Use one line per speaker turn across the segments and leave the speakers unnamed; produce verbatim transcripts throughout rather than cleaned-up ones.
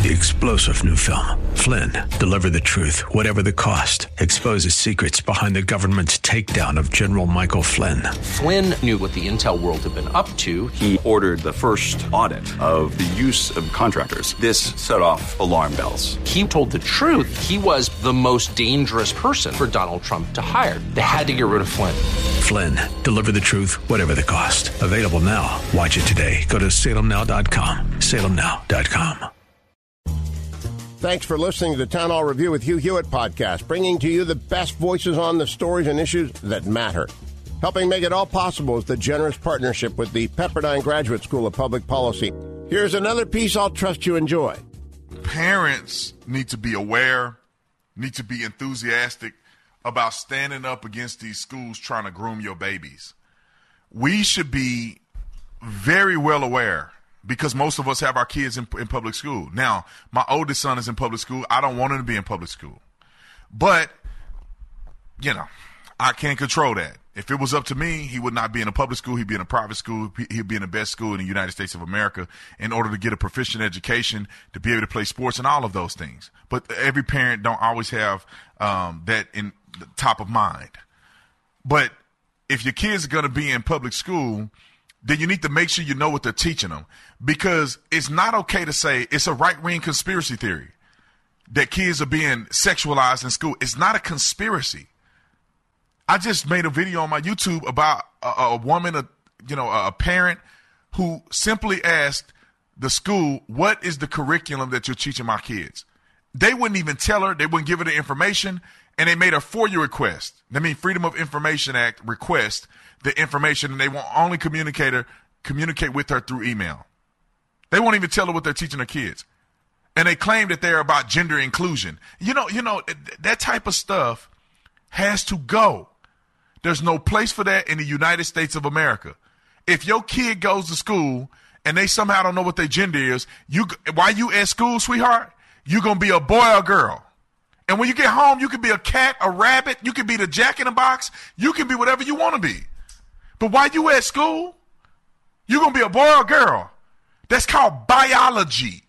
The explosive new film, Flynn, deliver the truth, whatever the cost, exposes secrets behind the government's takedown of General Michael Flynn.
Flynn knew what the intel world had been up to.
He ordered the first audit of the use of contractors. This set off alarm bells.
He told the truth. He was the most dangerous person for Donald Trump to hire. They had to get rid of Flynn.
Flynn, deliver the truth, whatever the cost. Available now. Watch it today. Go to salem now dot com. salem now dot com.
Thanks for listening to the Town Hall Review with Hugh Hewitt podcast, bringing to you the best voices on the stories and issues that matter. Helping make it all possible is the generous partnership with the Pepperdine Graduate School of Public Policy. Here's another piece I'll trust you enjoy.
Parents need to be aware, need to be enthusiastic about standing up against these schools trying to groom your babies. We should be very well aware, because most of us have our kids in, in public school. Now, my oldest son is in public school. I don't want him to be in public school. But, you know, I can't control that. If it was up to me, he would not be in a public school. He'd be in a private school. He'd be in the best school in the United States of America in order to get a proficient education, to be able to play sports and all of those things. But every parent don't always have um, that in the top of mind. But if your kids are going to be in public school, then you need to make sure you know what they're teaching them, because it's not okay to say it's a right-wing conspiracy theory that kids are being sexualized in school. It's not a conspiracy. I just made a video on my YouTube about a, a woman, a, you know, a, a parent who simply asked the school, what is the curriculum that you're teaching my kids? They wouldn't even tell her. They wouldn't give her the information, and they made a FOIA request. That means Freedom of Information Act request the information, and they won't only communicate her, communicate with her through email. They won't even tell her what they're teaching their kids. And they claim that they're about gender inclusion. You know, you know, that type of stuff has to go. There's no place for that in the United States of America. If your kid goes to school and they somehow don't know what their gender is, you while you at school, sweetheart, you're going to be a boy or a girl. And when you get home, you can be a cat, a rabbit, you can be the jack in the box, you can be whatever you want to be. But while you at school, you're going to be a boy or a girl. That's called biology.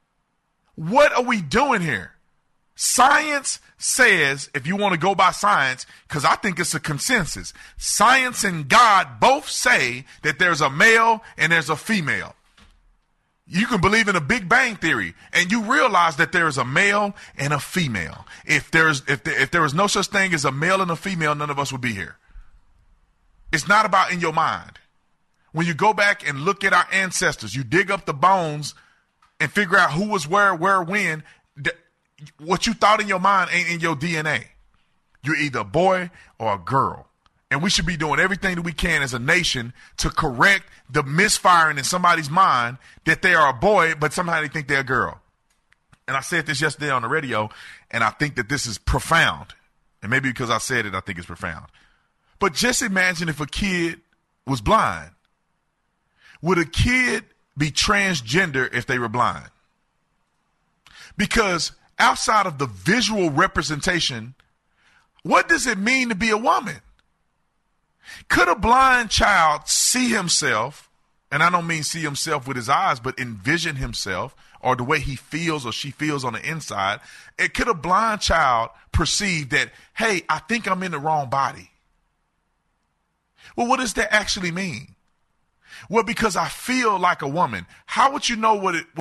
What are we doing here? Science says, if you want to go by science, because I think it's a consensus, science and God both say that there's a male and there's a female. You can believe in a Big Bang Theory, and you realize that there is a male and a female. If there's if there, if there was no such thing as a male and a female, none of us would be here. It's not about in your mind. When you go back and look at our ancestors, you dig up the bones and figure out who was where, where, when. th- what you thought in your mind ain't in your D N A. You're either a boy or a girl. And we should be doing everything that we can as a nation to correct the misfiring in somebody's mind that they are a boy, but somehow they think they're a girl. And I said this yesterday on the radio, and I think that this is profound. And maybe because I said it, I think it's profound. But just imagine if a kid was blind. Would a kid be transgender if they were blind? Because outside of the visual representation, what does it mean to be a woman? Could a blind child see himself, and I don't mean see himself with his eyes, but envision himself or the way he feels or she feels on the inside? It could a blind child perceive that, hey, I think I'm in the wrong body? Well, what does that actually mean? Well, because I feel like a woman. How would you know what it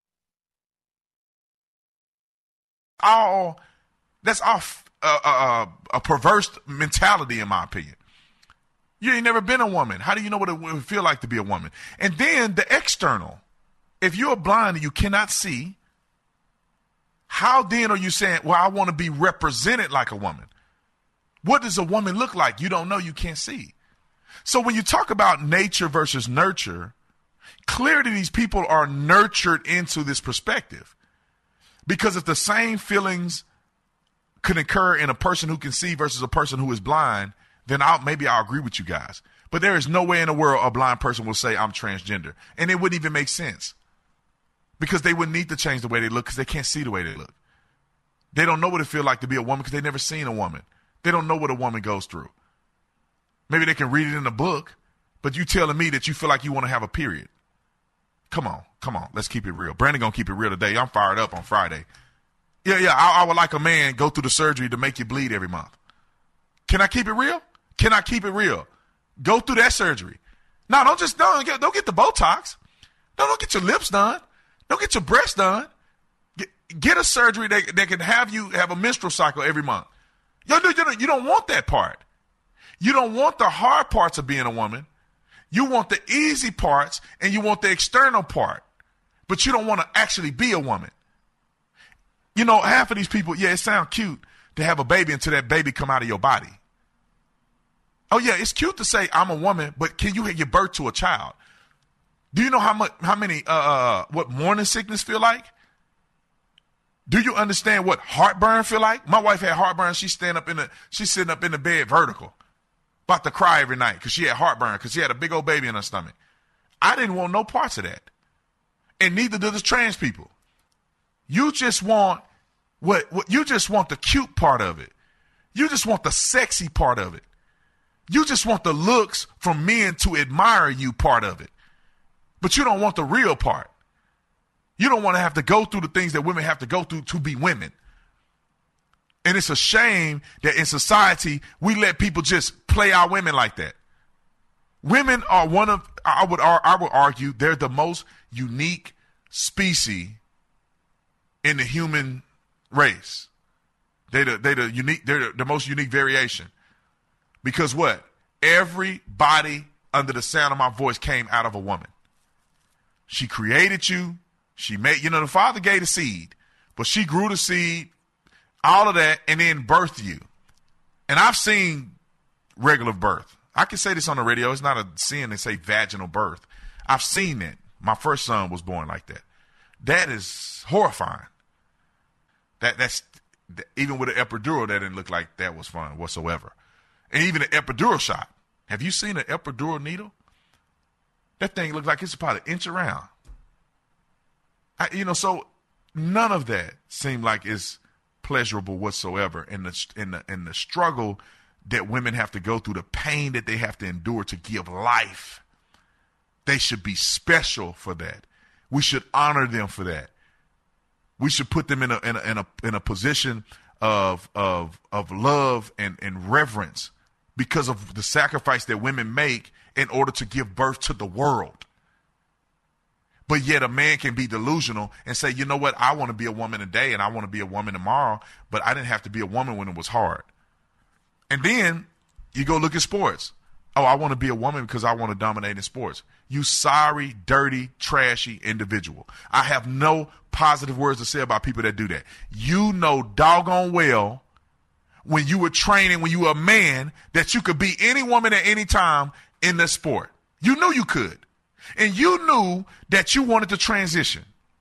all that's all uh, uh, a perverse mentality, in my opinion. You ain't never been a woman. How do you know what it would feel like to be a woman? And then the external. If you're blind and you cannot see, how then are you saying, well, I want to be represented like a woman? What does a woman look like? You don't know, you can't see. So when you talk about nature versus nurture, clearly these people are nurtured into this perspective. Because if the same feelings could occur in a person who can see versus a person who is blind, then I'll, maybe I'll agree with you guys. But there is no way in the world a blind person will say I'm transgender. And it wouldn't even make sense. Because they wouldn't need to change the way they look because they can't see the way they look. They don't know what it feels like to be a woman because they've never seen a woman. They don't know what a woman goes through. Maybe they can read it in a book, but you telling me that you feel like you want to have a period. Come on, come on. Let's keep it real. Brandon gonna keep it real today. I'm fired up on Friday. Yeah, yeah. I, I would like a man go through the surgery to make you bleed every month. Can I keep it real? Can I keep it real? Go through that surgery. No, don't just don't get, don't get the Botox. No, don't get your lips done. Don't get your breasts done. Get, get a surgery that, that can have you have a menstrual cycle every month. You don't, you don't want that part. You don't want the hard parts of being a woman. You want the easy parts and you want the external part. But you don't want to actually be a woman. You know, half of these people, yeah, it sounds cute to have a baby until that baby come out of your body. Oh, yeah, it's cute to say I'm a woman, but can you give birth to a child? Do you know how much, how many, uh, what morning sickness feel like? Do you understand what heartburn feel like? My wife had heartburn. She's stand up in the, she's sitting up in the bed vertical, about to cry every night because she had heartburn because she had a big old baby in her stomach. I didn't want no parts of that. And neither do the trans people. You just want what, what you just want the cute part of it. You just want the sexy part of it. You just want the looks from men to admire you part of it. But you don't want the real part. You don't want to have to go through the things that women have to go through to be women. And it's a shame that in society, we let people just play our women like that. Women are one of, I would, I would argue, they're the most unique species in the human race. They're the, they're the unique, they're the, the most unique variation. Because what? Everybody under the sound of my voice came out of a woman. She created you. She made, you know, the father gave the seed, but she grew the seed, all of that, and then birthed you. And I've seen regular birth. I can say this on the radio. It's not a sin to say vaginal birth. I've seen it. My first son was born like that. That is horrifying. That that's even with an epidural, that didn't look like that was fun whatsoever. And even an epidural shot. Have you seen an epidural needle? That thing looks like it's about an inch around. I, you know, so none of that seemed like it's pleasurable whatsoever. And the, and the, and the struggle that women have to go through, the pain that they have to endure to give life, they should be special for that. We should honor them for that. We should put them in a in a in a, in a position of of of love and, and reverence because of the sacrifice that women make in order to give birth to the world. But yet a man can be delusional and say, you know what, I want to be a woman today and I want to be a woman tomorrow, but I didn't have to be a woman when it was hard. And then you go look at sports. Oh, I want to be a woman because I want to dominate in sports. You sorry, dirty, trashy individual. I have no positive words to say about people that do that. You know doggone well when you were training, when you were a man, that you could be any woman at any time in the sport. You knew you could. And you knew that you wanted to transition.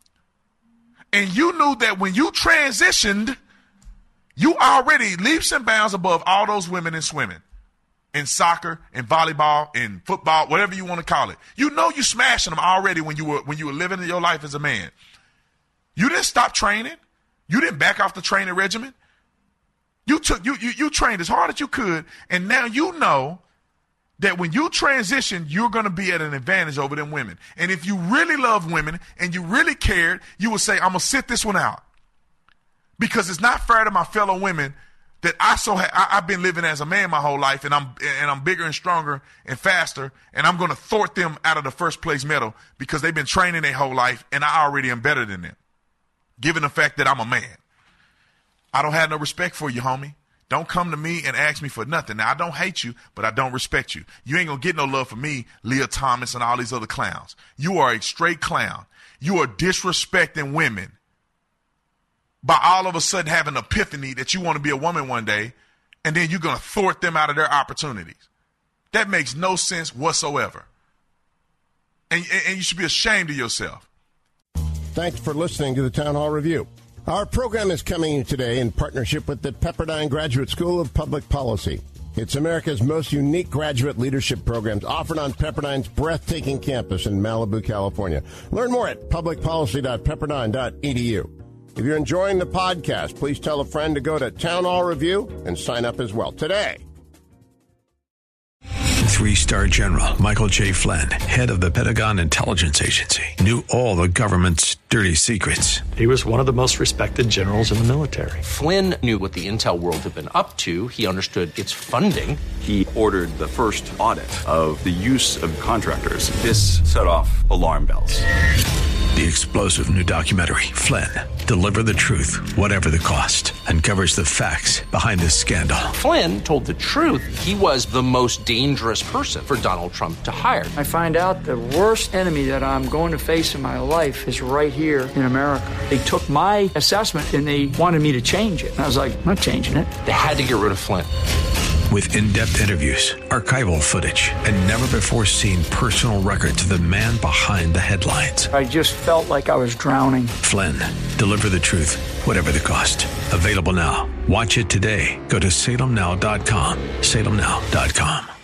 And you knew that when you transitioned, you already leaps and bounds above all those women in swimming, in soccer, in volleyball, in football, whatever you want to call it. You know you smashing them already when you were when you were living your life as a man. You didn't stop training. You didn't back off the training regimen. You took you you you trained as hard as you could, and now you know that when you transition, you're going to be at an advantage over them women. And if you really love women and you really cared, you would say, I'm going to sit this one out. Because it's not fair to my fellow women that I so ha- I, I've been living as a man my whole life, and I'm and I'm bigger and stronger and faster, and I'm going to thwart them out of the first place medal because they've been training their whole life, and I already am better than them, given the fact that I'm a man. I don't have no respect for you, homie. Don't come to me and ask me for nothing. Now, I don't hate you, but I don't respect you. You ain't going to get no love from me, Leah Thomas and all these other clowns. You are a straight clown. You are disrespecting women by all of a sudden having an epiphany that you want to be a woman one day, and then you're going to thwart them out of their opportunities. That makes no sense whatsoever. And, and you should be ashamed of yourself.
Thanks for listening to the Town Hall Review. Our program is coming today in partnership with the Pepperdine Graduate School of Public Policy. It's America's most unique graduate leadership programs offered on Pepperdine's breathtaking campus in Malibu, California. Learn more at public policy dot pepperdine dot e d u. If you're enjoying the podcast, please tell a friend to go to Town Hall Review and sign up as well today.
Three-star general Michael J. Flynn, head of the Pentagon Intelligence Agency, knew all the government's dirty secrets.
He was one of the most respected generals in the military.
Flynn knew what the intel world had been up to. He understood its funding.
He ordered the first audit of the use of contractors. This set off alarm bells.
The explosive new documentary, Flynn, Deliver the Truth, Whatever the Cost, uncovers the facts behind this scandal.
Flynn told the truth. He was the most dangerous person for Donald Trump to hire.
I find out the worst enemy that I'm going to face in my life is right here in America. They took my assessment and they wanted me to change it. And I was like, I'm not changing it.
They had to get rid of Flynn.
With in-depth interviews, archival footage, and never-before-seen personal records of the man behind the headlines.
I just felt like I was drowning.
Flynn, Deliver the Truth, Whatever the Cost. Available now. Watch it today. Go to salem now dot com. salem now dot com.